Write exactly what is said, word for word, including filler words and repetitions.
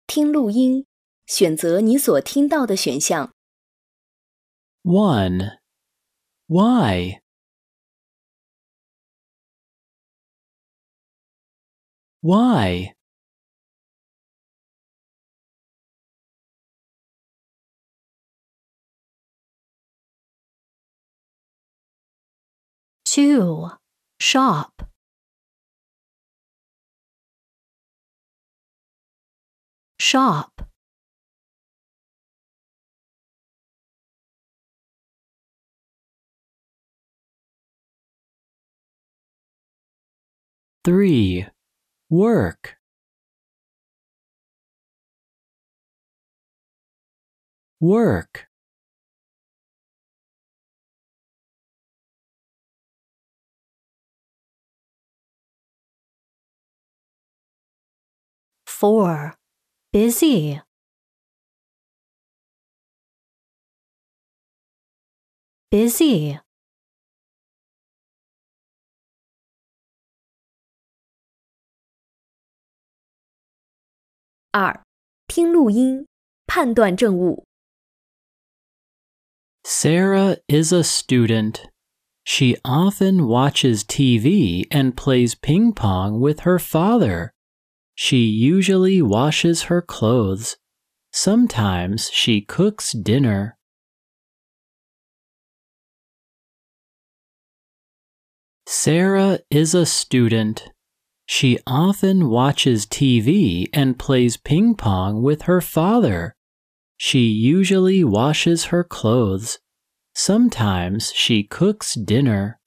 听录音，选择你所听到的选项。 one. Why? Why? two. Shop. Shop. three. Work. Work. four. Busy. Busy. 二、听录音，判断正误。 Sarah is a student. She often watches T V and plays ping pong with her father. She usually washes her clothes. Sometimes she cooks dinner. Sarah is a student. She often watches T V and plays ping pong with her father. She usually washes her clothes. Sometimes she cooks dinner.